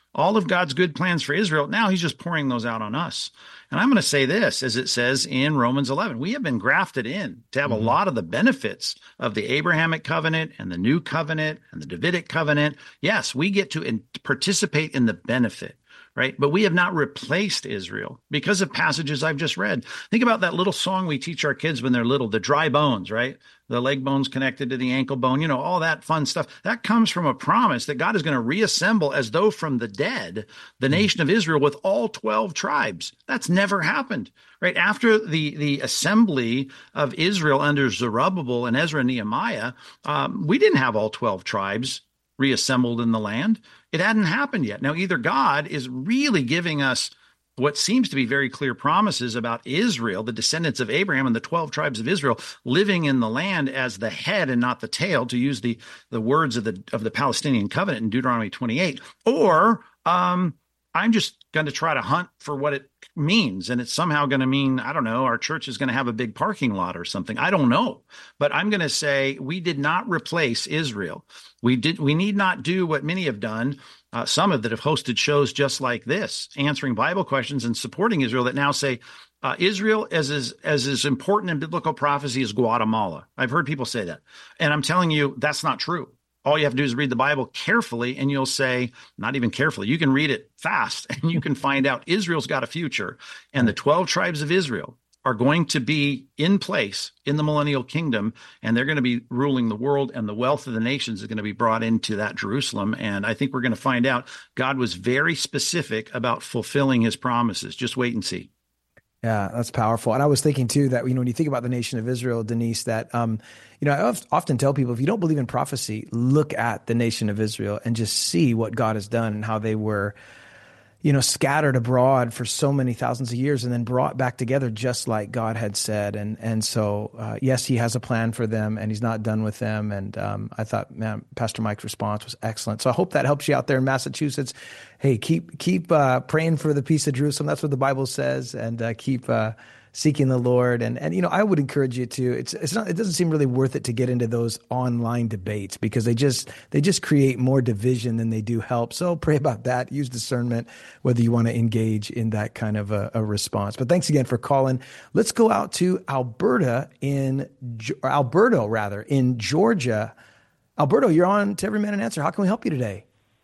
all of God's good plans for Israel, now he's just pouring those out on us. And I'm going to say this, as it says in Romans eleven, we have been grafted in to have mm-hmm. a lot of the benefits of the Abrahamic covenant and the new covenant and the Davidic covenant. Yes, we get to in- participate in the benefit, right? But we have not replaced Israel because of passages I've just read. Think about that little song we teach our kids when they're little, the dry bones, right? The leg bone's connected to the ankle bone, you know, all that fun stuff. That comes from a promise that God is going to reassemble as though from the dead, the nation of Israel with all twelve tribes. That's never happened, right? After the, the assembly of Israel under Zerubbabel and Ezra and Nehemiah, um, we didn't have all twelve tribes reassembled in the land. It hadn't happened yet. Now, either God is really giving us what seems to be very clear promises about Israel, the descendants of Abraham and the twelve tribes of Israel living in the land as the head and not the tail, to use the, the words of the of the Palestinian covenant in Deuteronomy twenty-eight, or um, I'm just going to try to hunt for what it means. And it's somehow going to mean, I don't know, our church is going to have a big parking lot or something. I don't know. But I'm going to say we did not replace Israel. We did. We need not do what many have done. Uh, some of that have hosted shows just like this, answering Bible questions and supporting Israel, that now say uh, Israel as is, as is important in biblical prophecy as Guatemala. I've heard people say that. And I'm telling you, that's not true. All you have to do is read the Bible carefully, and you'll say, not even carefully, you can read it fast, and you can find out Israel's got a future. And the twelve tribes of Israel are going to be in place in the millennial kingdom, and they're going to be ruling the world, and the wealth of the nations is going to be brought into that Jerusalem. And I think we're going to find out God was very specific about fulfilling his promises. Just wait and see. Yeah, that's powerful. And I was thinking too that, you know, when you think about the nation of Israel, Denise, that, um, you know, I often tell people, if you don't believe in prophecy, look at the nation of Israel and just see what God has done and how they were, you know, scattered abroad for so many thousands of years and then brought back together just like God had said. And and so, uh, yes, he has a plan for them, and he's not done with them. And um, I thought, man, Pastor Mike's response was excellent. So I hope that helps you out there in Massachusetts. Hey, keep keep uh, praying for the peace of Jerusalem. That's what the Bible says. And uh, keep uh, seeking the Lord. And, and, you know, I would encourage you to, it's, it's not, it doesn't seem really worth it to get into those online debates, because they just, they just create more division than they do help. So pray about that. Use discernment, whether you want to engage in that kind of a, a response. But thanks again for calling. Let's go out to Alberta in, or Alberto rather, in Georgia. Alberto, you're on to Every Man an Answer. How can we help you today?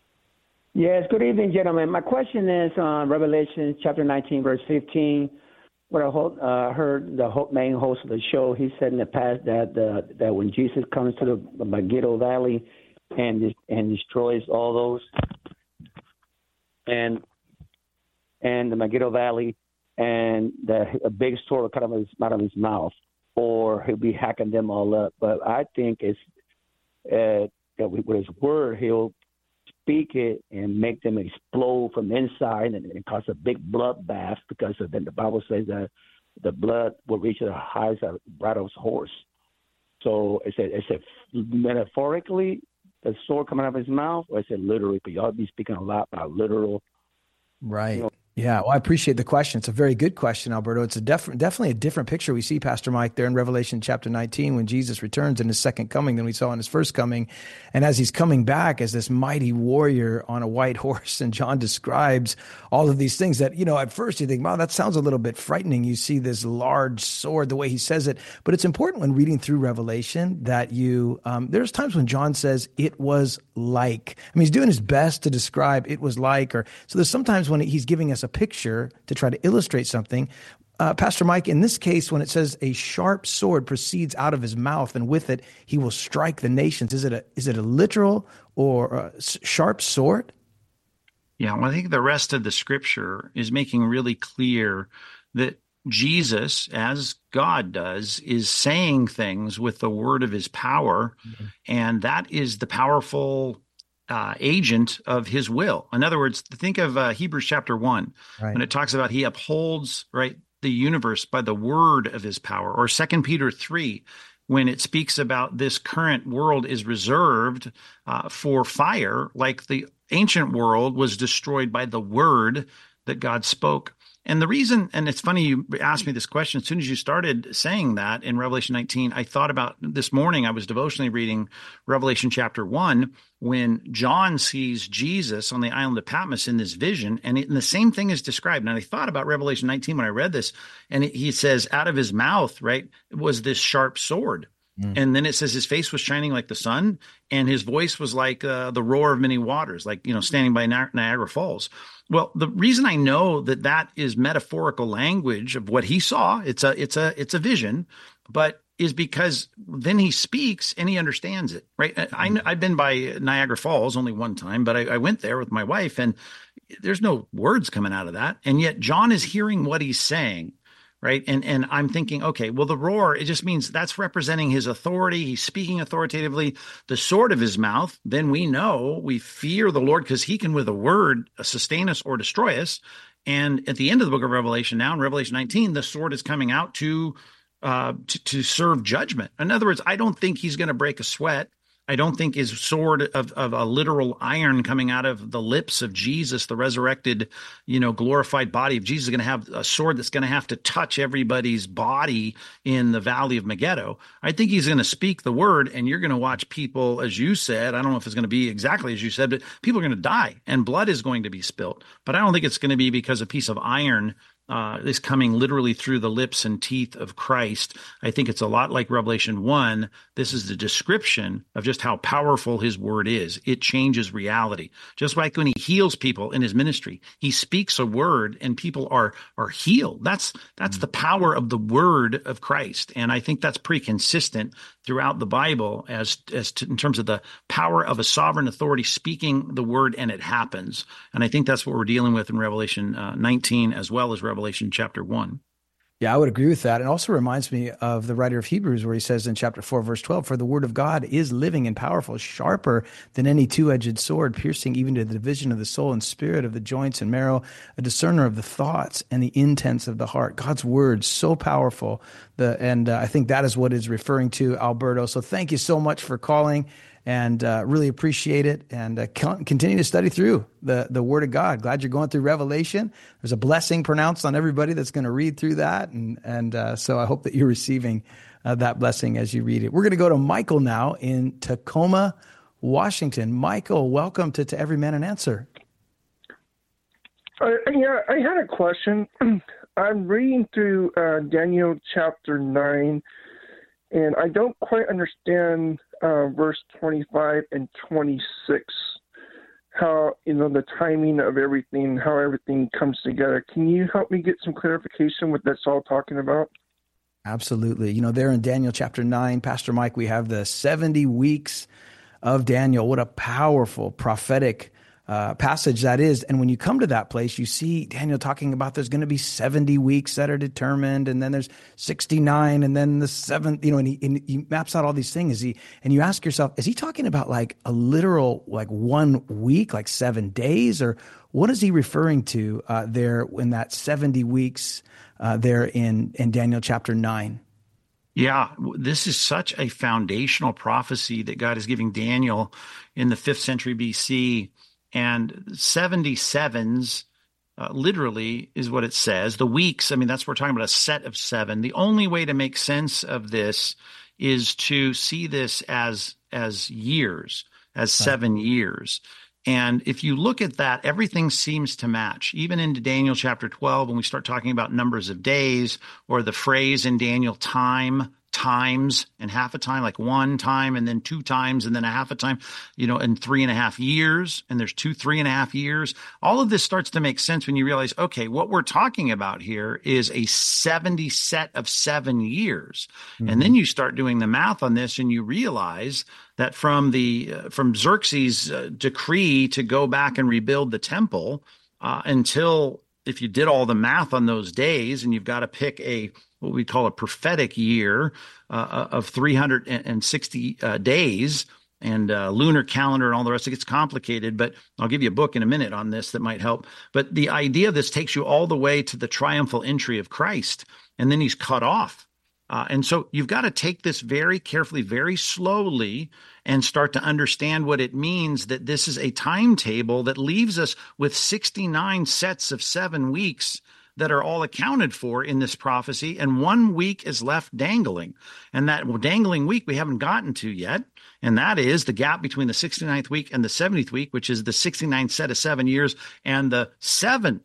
Yes, good evening, gentlemen. My question is on Revelation chapter nineteen, verse fifteen. What I uh, heard the main host of the show, he said in the past that uh, that when Jesus comes to the Megiddo Valley and and destroys all those, and and the Megiddo Valley, and the, a big sword will cut out of his, out of his mouth, or he'll be hacking them all up. But I think it's uh, that with his word, he'll speak it and make them explode from inside, and, and cause a big bloodbath, because of, then the Bible says that the blood will reach the highs of Braddock's horse. So is it, is it metaphorically the sword coming out of his mouth, or is it literally? Because y'all be speaking a lot about literal. Right. You know, yeah, well, I appreciate the question. It's a very good question, Alberto. It's a def- definitely a different picture we see, Pastor Mike, there in Revelation chapter nineteen, when Jesus returns in his second coming than we saw in his first coming. And as he's coming back as this mighty warrior on a white horse, and John describes all of these things that, you know, at first you think, wow, that sounds a little bit frightening. You see this large sword, the way he says it. But it's important when reading through Revelation that you, um, there's times when John says it was like. I mean, he's doing his best to describe it was like, or so there's sometimes when he's giving us a picture to try to illustrate something. Uh, Pastor Mike, in this case, when it says a sharp sword proceeds out of his mouth, and with it he will strike the nations, is it a is it a literal or a sharp sword? Yeah, well, I think the rest of the scripture is making really clear that Jesus, as God does, is saying things with the word of his power, mm-hmm. and that is the powerful Uh, agent of his will. In other words, think of uh, Hebrews chapter one, right, when it talks about he upholds, right, the universe by the word of his power, or Second Peter three, when it speaks about this current world is reserved uh, for fire, like the ancient world was destroyed by the word that God spoke. And the reason, and it's funny you asked me this question, as soon as you started saying that in Revelation nineteen, I thought about this morning, I was devotionally reading Revelation chapter one, when John sees Jesus on the island of Patmos in this vision, and, it, and the same thing is described. And I thought about Revelation nineteen when I read this, and it, he says, out of his mouth, right, was this sharp sword. Mm. And then it says his face was shining like the sun, and his voice was like uh, the roar of many waters, like, you know, standing by Ni- Niagara Falls. Well, the reason I know that that is metaphorical language of what he saw, it's a, it's a, it's a vision, but is because then he speaks and he understands it, right? I, I've been by Niagara Falls only one time, but I, I went there with my wife, and there's no words coming out of that. And yet John is hearing what he's saying. Right. And and I'm thinking, OK, well, the roar, it just means that's representing his authority. He's speaking authoritatively. The sword of his mouth, then we know we fear the Lord because he can with a word sustain us or destroy us. And at the end of the book of Revelation now, in Revelation nineteen, the sword is coming out to uh, to, to serve judgment. In other words, I don't think he's going to break a sweat. I don't think his sword of, of a literal iron coming out of the lips of Jesus, the resurrected, you know, glorified body of Jesus, is going to have a sword that's going to have to touch everybody's body in the valley of Megiddo. I think he's going to speak the word, and you're going to watch people, as you said, I don't know if it's going to be exactly as you said, but people are going to die and blood is going to be spilt. But I don't think it's going to be because a piece of iron Uh, is coming literally through the lips and teeth of Christ. I think it's a lot like Revelation one. This is the description of just how powerful his word is. It changes reality. Just like when he heals people in his ministry, he speaks a word and people are are healed. That's that's the power of the word of Christ. And I think that's pretty consistent throughout the Bible as as to, in terms of the power of a sovereign authority speaking the word and it happens. And I think that's what we're dealing with in Revelation uh, nineteen as well as Revelation chapter one. Yeah, I would agree with that. It also reminds me of the writer of Hebrews, where he says in chapter four, verse twelve, for the word of God is living and powerful, sharper than any two-edged sword, piercing even to the division of the soul and spirit, of the joints and marrow, a discerner of the thoughts and the intents of the heart. God's word, so powerful. The, and uh, I think that is what is referring to, Alberto. So thank you so much for calling. And uh, really appreciate it, and uh, continue to study through the, the Word of God. Glad you're going through Revelation. There's a blessing pronounced on everybody that's going to read through that, and and uh, so I hope that you're receiving uh, that blessing as you read it. We're going to go to Michael now in Tacoma, Washington. Michael, welcome to, to Every Man an Answer. Uh, yeah, I had a question. I'm reading through uh, Daniel chapter nine, and I don't quite understand Uh, verse twenty-five and twenty-six, how, you know, the timing of everything, how everything comes together. Can you help me get some clarification what that's all talking about? Absolutely. You know, there in Daniel chapter nine, Pastor Mike, we have the seventy weeks of Daniel. What a powerful prophetic uh, passage that is. And when you come to that place, you see Daniel talking about there's going to be seventy weeks that are determined, and then there's sixty-nine, and then the seventh, you know, and he, and he maps out all these things. He, and you ask yourself, is he talking about like a literal, like one week, like seven days, or what is he referring to uh, there in that seventy weeks uh, there in, in Daniel chapter nine? Yeah, this is such a foundational prophecy that God is giving Daniel in the fifth century B C. And seventy sevens, uh, literally, is what it says. The weeks, I mean, that's what we're talking about, a set of seven. The only way to make sense of this is to see this as as years, as seven years. And if you look at that, everything seems to match. Even into Daniel chapter twelve, when we start talking about numbers of days, or the phrase in Daniel, time, times, and half a time, like one time, and then two times, and then a half a time, you know, and three and a half years, and there's two, three and a half years. All of this starts to make sense when you realize, okay, what we're talking about here is a seventy set of seven years. Mm-hmm. And then you start doing the math on this, and you realize that from the uh, from Xerxes' uh, decree to go back and rebuild the temple uh, until, if you did all the math on those days, and you've got to pick a what we call a prophetic year uh, of three hundred sixty uh, days, and uh, lunar calendar and all the rest. It gets complicated, but I'll give you a book in a minute on this that might help. But the idea of this takes you all the way to the triumphal entry of Christ, and then he's cut off. Uh, and so you've got to take this very carefully, very slowly, and start to understand what it means that this is a timetable that leaves us with sixty-nine sets of seven weeks that are all accounted for in this prophecy, and one week is left dangling. And that dangling week we haven't gotten to yet, and that is the gap between the sixty-ninth week and the seventieth week, which is the sixty-ninth set of seven years and the seven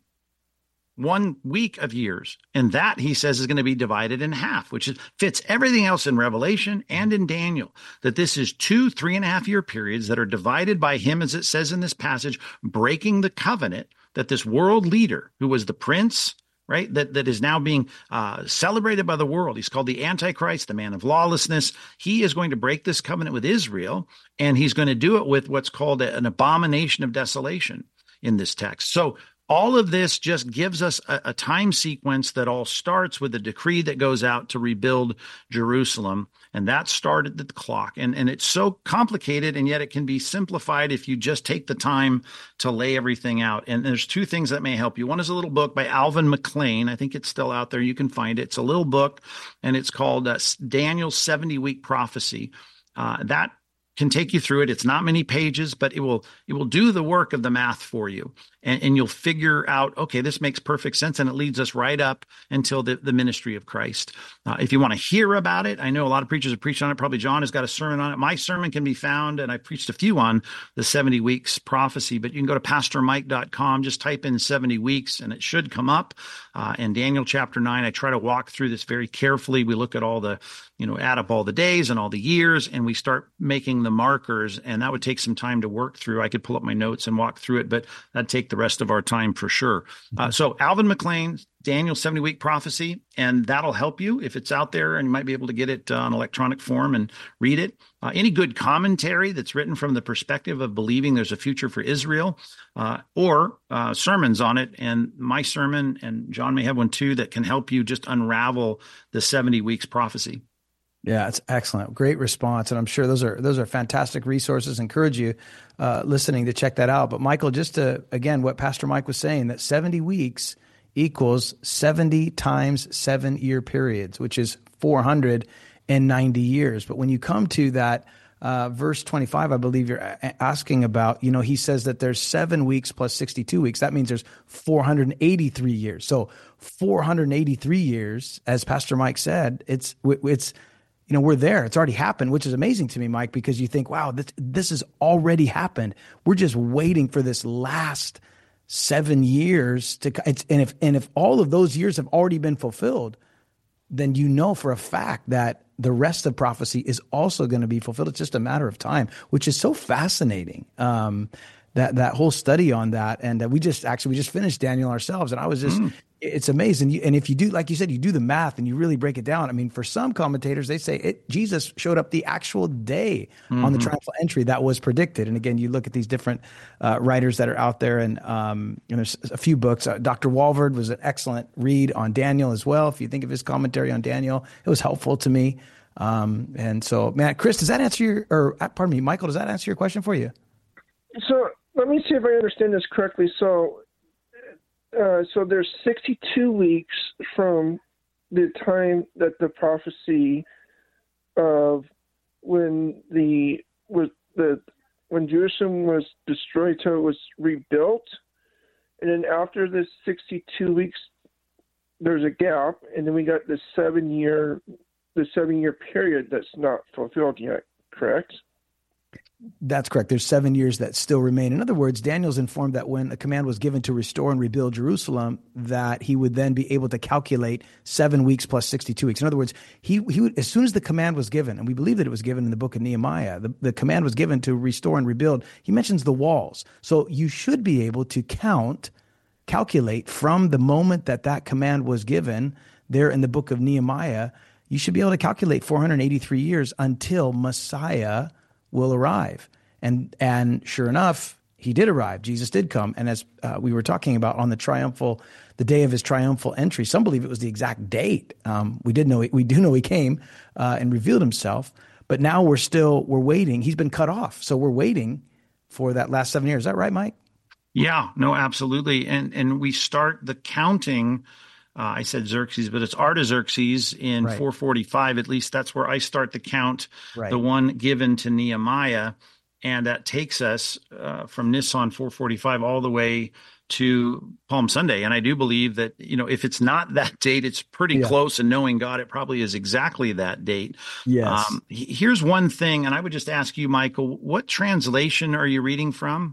one week of years. And that, he says, is going to be divided in half, which is, fits everything else in Revelation and in Daniel, that this is two three and a half year periods that are divided by him, as it says in this passage, breaking the covenant that this world leader, who was the prince, right, that, that is now being uh, celebrated by the world. He's called the Antichrist, the man of lawlessness. He is going to break this covenant with Israel, and he's going to do it with what's called a, an abomination of desolation in this text. So all of this just gives us a, a time sequence that all starts with the decree that goes out to rebuild Jerusalem. And that started the clock. And, and it's so complicated, and yet it can be simplified if you just take the time to lay everything out. And there's two things that may help you. One is a little book by Alvin McLean. I think it's still out there. You can find it. It's a little book, and it's called uh, Daniel's seventy-week Prophecy. Uh, that can take you through it. It's not many pages, but it will it will do the work of the math for you. And, and you'll figure out, okay, this makes perfect sense. And it leads us right up until the, the ministry of Christ. Uh, if you want to hear about it, I know a lot of preachers have preached on it. Probably John has got a sermon on it. My sermon can be found, and I preached a few on the seventy weeks prophecy, but you can go to pastor mike dot com, just type in seventy weeks, and it should come up. Uh, and Daniel chapter nine, I try to walk through this very carefully. We look at all the, you know, add up all the days and all the years, and we start making the markers, and that would take some time to work through. I could pull up my notes and walk through it, but that'd take the rest of our time for sure. Uh, so Alvin McLean, Daniel seventy-week Prophecy, and that'll help you if it's out there, and you might be able to get it uh, on electronic form and read it. Uh, any good commentary that's written from the perspective of believing there's a future for Israel, uh, or uh, sermons on it. And my sermon, and John may have one too, that can help you just unravel the seventy weeks prophecy. Yeah, it's excellent. Great response. And I'm sure those are those are fantastic resources. Encourage you uh, listening to check that out. But Michael, just to, again, what Pastor Mike was saying, that seventy weeks equals seventy times seven year periods, which is four hundred ninety years. But when you come to that uh, verse twenty-five, I believe you're asking about, you know, he says that there's seven weeks plus sixty-two weeks. That means there's four hundred eighty-three years. So four hundred eighty-three years, as Pastor Mike said, it's, it's, you know, we're there. It's already happened, which is amazing to me, Mike, because you think, wow, this, this has already happened. We're just waiting for this last seven years to, it's, and if, and if all of those years have already been fulfilled, then you know for a fact that the rest of prophecy is also going to be fulfilled. It's just a matter of time, which is so fascinating. Um, that, that whole study on that. And uh, we just, actually, we just finished Daniel ourselves, and I was just, mm. it's amazing. You, and if you do, like you said, you do the math and you really break it down. I mean, for some commentators, they say it, Jesus showed up the actual day mm-hmm. on the triumphal entry that was predicted. And again, you look at these different uh, writers that are out there, and um, you know, there's a few books. Uh, Doctor Walvoord was an excellent read on Daniel as well. If you think of his commentary on Daniel, it was helpful to me. Um, and so, man, Chris, does that answer your, or uh, pardon me, Michael, does that answer your question for you? So let me see if I understand this correctly. So, Uh, so there's sixty-two weeks from the time that the prophecy of when the was the when Jerusalem was destroyed till it was rebuilt, and then after the sixty-two weeks, there's a gap, and then we got the seven year the seven year period that's not fulfilled yet. Correct? That's correct. There's seven years that still remain. In other words, Daniel's informed that when a command was given to restore and rebuild Jerusalem, that he would then be able to calculate seven weeks plus sixty-two weeks. In other words, he he would, as soon as the command was given, and we believe that it was given in the book of Nehemiah, the, the command was given to restore and rebuild. He mentions the walls. So you should be able to count, calculate from the moment that that command was given there in the book of Nehemiah. You should be able to calculate four hundred eighty-three years until Messiah will arrive. And and sure enough, he did arrive. Jesus did come. And as uh, we were talking about on the triumphal, the day of his triumphal entry, some believe it was the exact date. Um, we did know, we do know he came uh, and revealed himself, but now we're still, we're waiting. He's been cut off. So we're waiting for that last seven years. Is that right, Mike? Yeah, no, absolutely. And, and we start the counting. Uh, I said Xerxes, but it's Artaxerxes in right. four forty-five. At least that's where I start the count, right. the one given to Nehemiah. And that takes us uh, from Nisan four forty-five all the way to Palm Sunday. And I do believe that, you know, if it's not that date, it's pretty yeah. close. And knowing God, it probably is exactly that date. Yes. Um, here's one thing, and I would just ask you, Michael, what translation are you reading from?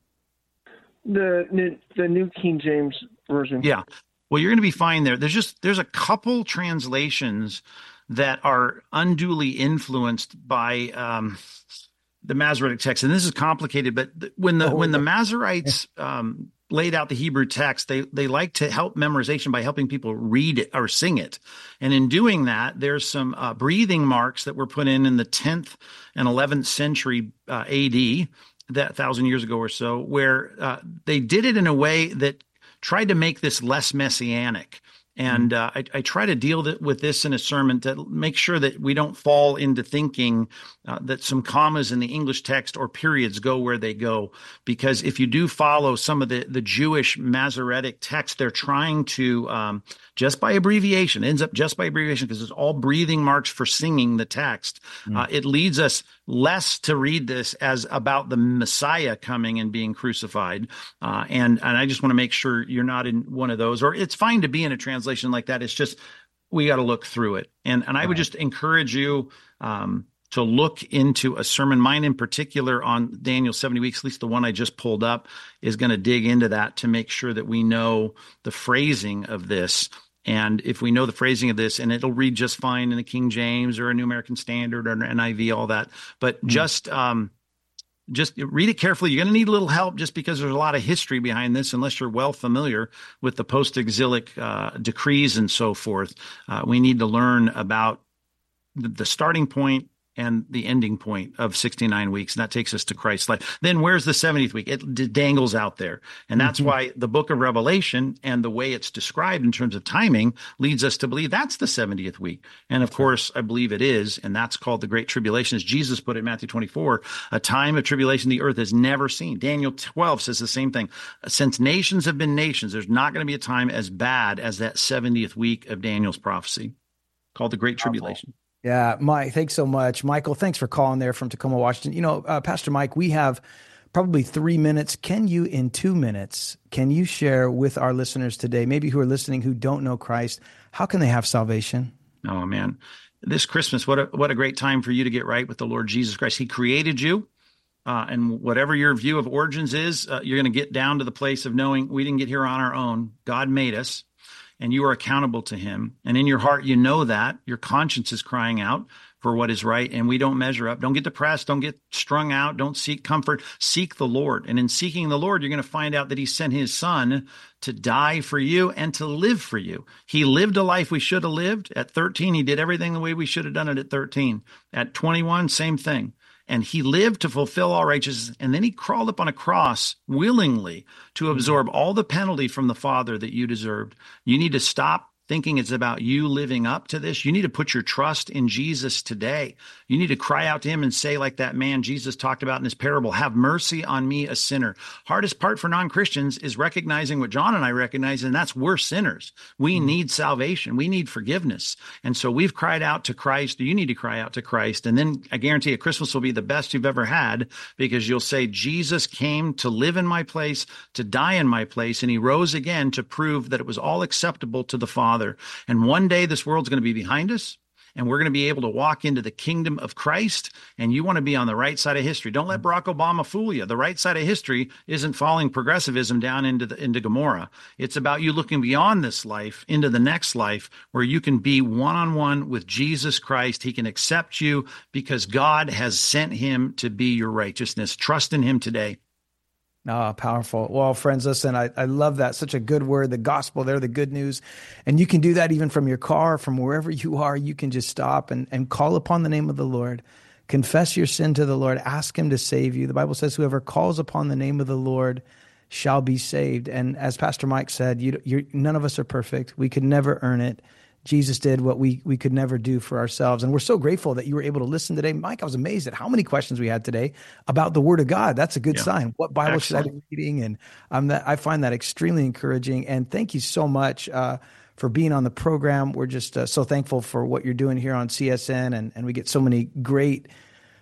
The the New King James Version. Yeah. Well, you're going to be fine there. There's just there's a couple translations that are unduly influenced by um, the Masoretic text, and this is complicated. But when the oh, when the Masoretes um, laid out the Hebrew text, they they like to help memorization by helping people read it or sing it. And in doing that, there's some uh, breathing marks that were put in in the tenth and eleventh century uh, A D, that thousand years ago or so, where uh, they did it in a way that tried to make this less messianic. And uh, I, I try to deal th- with this in a sermon to make sure that we don't fall into thinking uh, that some commas in the English text or periods go where they go. Because if you do follow some of the, the Jewish Masoretic text, they're trying to, um, just by abbreviation, ends up just by abbreviation, because it's all breathing marks for singing the text. Mm. Uh, it leads us less to read this as about the Messiah coming and being crucified. Uh, and, and I just want to make sure you're not in one of those, or it's fine to be in a translation like that. It's just, we got to look through it. And, and I would just encourage you, um, to look into a sermon. Mine in particular on Daniel's seventy weeks, at least the one I just pulled up, is going to dig into that to make sure that we know the phrasing of this. And if we know the phrasing of this, and it'll read just fine in the King James or a New American Standard or an N I V, all that, but mm-hmm. just, um, just read it carefully. You're going to need a little help just because there's a lot of history behind this, unless you're well familiar with the post-exilic uh, decrees and so forth. Uh, we need to learn about the, the starting point and the ending point of sixty-nine weeks. And that takes us to Christ's life. Then where's the seventieth week? It d- dangles out there. And that's mm-hmm. why the book of Revelation and the way it's described in terms of timing leads us to believe that's the seventieth week. And of course, I believe it is. And that's called the Great Tribulation. As Jesus put it in Matthew twenty-four, a time of tribulation the earth has never seen. Daniel twelve says the same thing. Since nations have been nations, there's not going to be a time as bad as that seventieth week of Daniel's prophecy, called the Great Tribulation. Yeah, Mike, thanks so much. Michael, thanks for calling there from Tacoma, Washington. You know, uh, Pastor Mike, we have probably three minutes. Can you, in two minutes, can you share with our listeners today, maybe who are listening who don't know Christ, how can they have salvation? Oh, man. This Christmas, what a, what a great time for you to get right with the Lord Jesus Christ. He created you. Uh, and whatever your view of origins is, uh, you're going to get down to the place of knowing we didn't get here on our own. God made us. And you are accountable to him. And in your heart, you know that. Your conscience is crying out for what is right, and we don't measure up. Don't get depressed. Don't get strung out. Don't seek comfort. Seek the Lord. And in seeking the Lord, you're going to find out that he sent his son to die for you and to live for you. He lived a life we should have lived. At thirteen, he did everything the way we should have done it at thirteen. At twenty-one, same thing. And he lived to fulfill all righteousness. And then he crawled up on a cross willingly to absorb all the penalty from the Father that you deserved. You need to stop thinking it's about you living up to this. You need to put your trust in Jesus today. You need to cry out to him and say, like that man Jesus talked about in his parable, have mercy on me, a sinner. Hardest part for non-Christians is recognizing what John and I recognize, and that's we're sinners. We mm-hmm. need salvation. We need forgiveness. And so we've cried out to Christ. You need to cry out to Christ. And then I guarantee you Christmas will be the best you've ever had, because you'll say, Jesus came to live in my place, to die in my place, and he rose again to prove that it was all acceptable to the Father. And one day this world's going to be behind us, and we're going to be able to walk into the kingdom of Christ. And you want to be on the right side of history. Don't let Barack Obama fool you. The right side of history isn't following progressivism down into the, into Gomorrah. It's about you looking beyond this life into the next life, where you can be one-on-one with Jesus Christ. He can accept you because God has sent him to be your righteousness. Trust in him today. Ah, oh, powerful. Well, friends, listen, I, I love that. Such a good word, the gospel there, the good news. And you can do that even from your car, from wherever you are. You can just stop and, and call upon the name of the Lord. Confess your sin to the Lord. Ask him to save you. The Bible says whoever calls upon the name of the Lord shall be saved. And as Pastor Mike said, you, you're, none of us are perfect. We could never earn it. Jesus did what we we could never do for ourselves. And we're so grateful that you were able to listen today. Mike, I was amazed at how many questions we had today about the Word of God. That's a good yeah. sign. What Bible Excellent. Should I be reading? And um, that, I find that extremely encouraging. And thank you so much uh, for being on the program. We're just uh, so thankful for what you're doing here on C S N. And, and we get so many great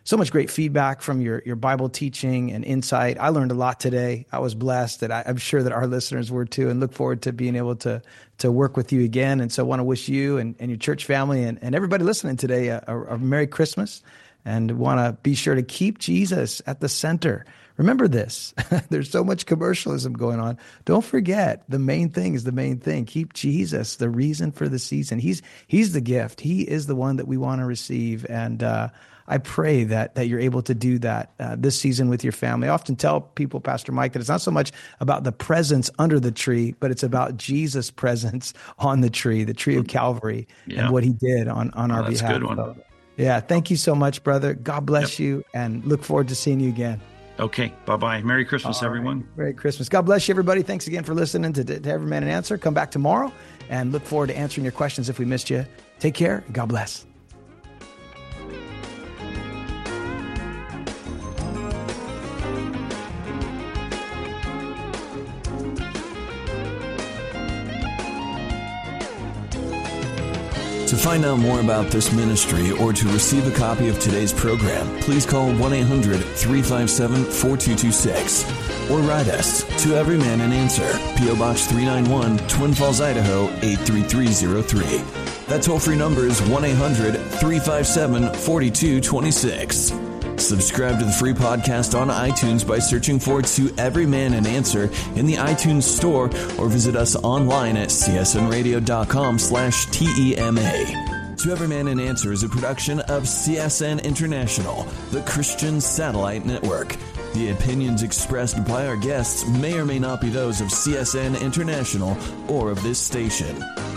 so much great feedback from your, your Bible teaching and insight. I learned a lot today. I was blessed, and I, I'm sure that our listeners were too, and look forward to being able to to work with you again. And so I want to wish you and, and your church family and, and everybody listening today a, a, a Merry Christmas, and want to be sure to keep Jesus at the center. Remember this, there's so much commercialism going on. Don't forget, the main thing is the main thing. Keep Jesus, the reason for the season. He's he's the gift. He is the one that we want to receive. And uh, I pray that that you're able to do that uh, this season with your family. I often tell people, Pastor Mike, that it's not so much about the presence under the tree, but it's about Jesus' presence on the tree, the tree of Calvary, yeah. and what he did on, on oh, our that's behalf. That's a good one. So, yeah, thank you so much, brother. God bless yep. you, and look forward to seeing you again. Okay, bye-bye. Merry Christmas, All everyone. Right. Merry Christmas. God bless you, everybody. Thanks again for listening to, to Every Man an Answer. Come back tomorrow, and look forward to answering your questions if we missed you. Take care. God bless. To find out more about this ministry or to receive a copy of today's program, please call one eight hundred three five seven four two two six or write us to Every Man an Answer, P O Box three ninety-one, Twin Falls, Idaho eight three three zero three. That toll-free number is one eight hundred three five seven four two two six. Subscribe to the free podcast on iTunes by searching for To Every Man an Answer in the iTunes store, or visit us online at c s n radio dot com slash T E M A. To Every Man an Answer is a production of C S N International, the Christian Satellite Network. The opinions expressed by our guests may or may not be those of C S N International or of this station.